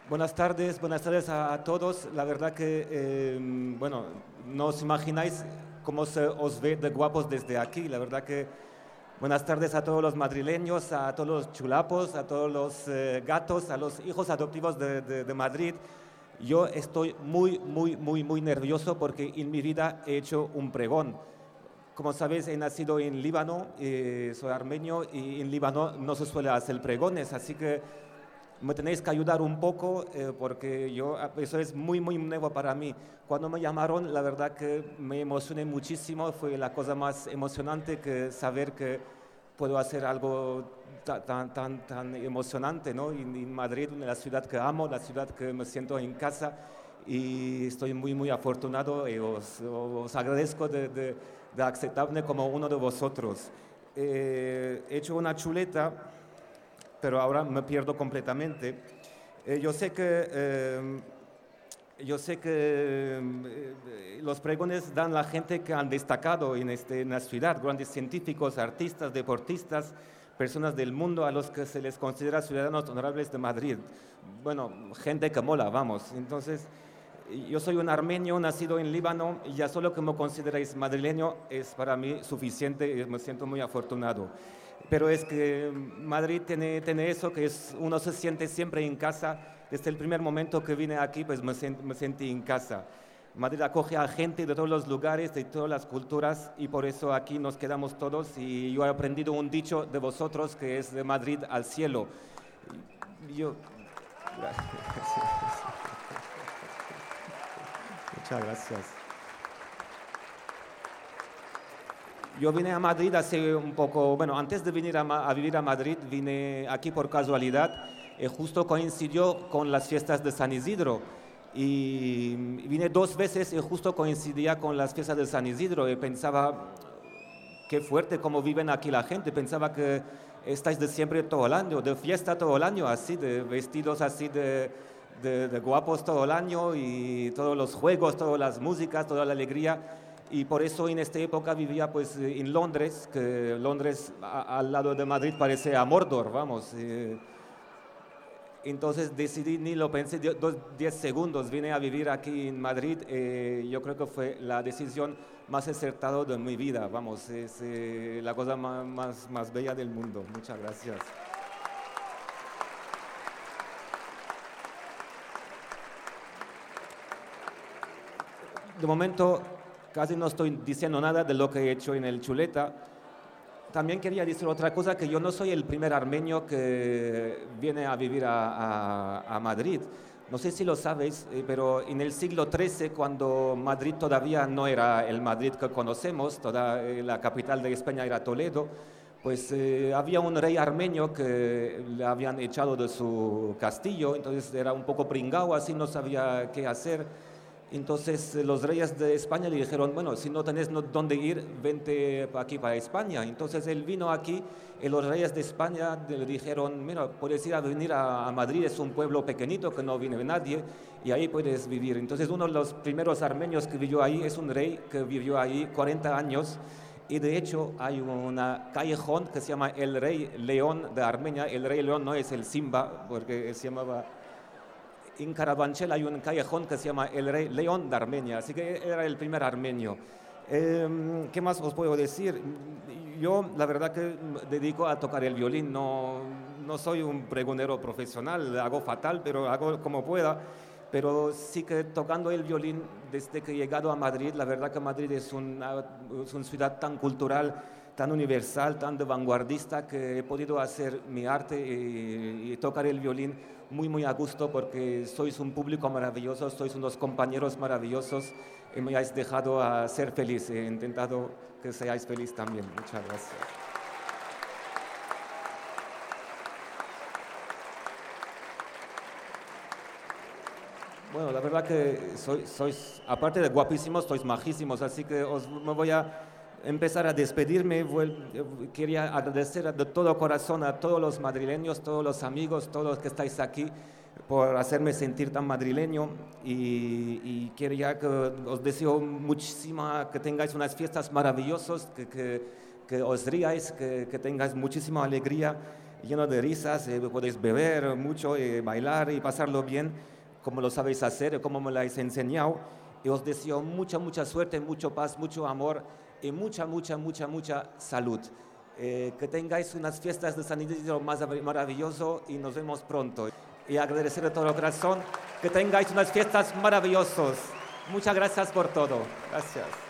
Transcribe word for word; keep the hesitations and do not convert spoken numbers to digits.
Buenas tardes, buenas tardes a, a todos. La verdad que, eh, bueno, no os imagináis cómo se os ve de guapos desde aquí. La verdad que buenas tardes a todos los madrileños, a todos los chulapos, a todos los eh, gatos, a los hijos adoptivos de, de- de Madrid. Yo estoy muy, muy, muy, muy nervioso porque en mi vida he hecho un pregón. Como sabéis, he nacido en Líbano, eh, soy armenio y en Líbano no se suele hacer pregones, así que me tenéis que ayudar un poco eh, porque yo, eso es muy, muy nuevo para mí. Cuando me llamaron, la verdad que me emocioné muchísimo, fue la cosa más emocionante que saber que puedo hacer algo ta- tan, tan, tan emocionante, ¿no? En, en Madrid, la ciudad que amo, la ciudad que me siento en casa y estoy muy, muy afortunado y os, os agradezco de, de, de aceptarme como uno de vosotros. Eh, he hecho una chuleta pero ahora me pierdo completamente. Eh, yo sé que, eh, yo sé que eh, los pregones dan la gente que han destacado en, este, en la ciudad, grandes científicos, artistas, deportistas, personas del mundo a los que se les considera ciudadanos honorables de Madrid. Bueno, gente que mola, vamos. Entonces, yo soy un armenio nacido en Líbano y ya solo que me consideráis madrileño es para mí suficiente y me siento muy afortunado. Pero es que Madrid tiene, tiene eso, que es, uno se siente siempre en casa. Desde el primer momento que vine aquí, pues me, sent- me sentí en casa. Madrid acoge a gente de todos los lugares, de todas las culturas, y por eso aquí nos quedamos todos. Y yo he aprendido un dicho de vosotros que es de Madrid al cielo. Y Yo, muchas gracias. Yo vine a Madrid hace un poco, bueno, antes de venir a, Ma- a vivir a Madrid, vine aquí por casualidad, eh, justo coincidió con las fiestas de San Isidro. Y vine dos veces y justo coincidía con las fiestas de San Isidro y pensaba, qué fuerte cómo viven aquí la gente, pensaba que estáis de siempre todo el año, de fiesta todo el año, así, de vestidos así de, de, de guapos todo el año y todos los juegos, todas las músicas, toda la alegría. Y por eso en esta época vivía pues eh, en Londres, que Londres a- al lado de Madrid parece a Mordor, vamos. eh, entonces decidí, ni lo pensé, dio- dos, diez segundos, vine a vivir aquí en Madrid. Eh, yo creo que fue la decisión más acertada de mi vida, vamos, es eh, la cosa ma- más, más bella del mundo. Muchas gracias. De momento casi no estoy diciendo nada de lo que he hecho en el Chuleta. También quería decir otra cosa, que yo no soy el primer armenio que viene a vivir a, a- a Madrid. No sé si lo sabéis, eh, pero en el siglo trece, cuando Madrid todavía no era el Madrid que conocemos, toda eh, la capital de España era Toledo, pues eh, había un rey armenio que le habían echado de su castillo, entonces era un poco pringao, así no sabía qué hacer. Entonces eh, los reyes de España le dijeron, bueno, si no tenés no- dónde ir, vente pa- aquí para España. Entonces él vino aquí y los reyes de España le dijeron, mira, puedes ir a venir a, a Madrid, es un pueblo pequeñito que no viene nadie y ahí puedes vivir. Entonces uno de los primeros armenios que vivió ahí es un rey que vivió ahí cuarenta años y de hecho hay una callejón que se llama el Rey León de Armenia. El Rey León no es el Simba, porque se llamaba en Carabanchel hay un callejón que se llama El Rey León de Armenia, así que era el primer armenio. Eh, ¿Qué más os puedo decir? Yo la verdad que me dedico a tocar el violín, no, no soy un pregonero profesional, hago fatal, pero hago como pueda. Pero sí que tocando el violín desde que he llegado a Madrid, la verdad que Madrid es una, es una ciudad tan cultural, tan universal, tan de vanguardista, que he podido hacer mi arte y, y tocar el violín muy, muy a gusto porque sois un público maravilloso, sois unos compañeros maravillosos y me habéis dejado a ser feliz. He intentado que seáis feliz también. Muchas gracias. Bueno, la verdad que sois, sois, aparte de guapísimos, sois majísimos, así que os me voy a empezar a despedirme. Vuel- eh, quería agradecer de todo corazón a todos los madrileños, todos los amigos, todos los que estáis aquí, por hacerme sentir tan madrileño y, y quería que os deseo muchísima, que tengáis unas fiestas maravillosas, que, que, que os ríais, que, que tengáis muchísima alegría lleno de risas, eh, podéis beber mucho, eh, bailar y pasarlo bien, como lo sabéis hacer, como me lo habéis enseñado. Y os deseo mucha, mucha suerte, mucho paz, mucho amor y mucha, mucha, mucha, mucha salud. Eh, que tengáis unas fiestas de San Isidro más maravilloso y nos vemos pronto. Y agradecer de todo corazón que tengáis unas fiestas maravillosas. Muchas gracias por todo. Gracias.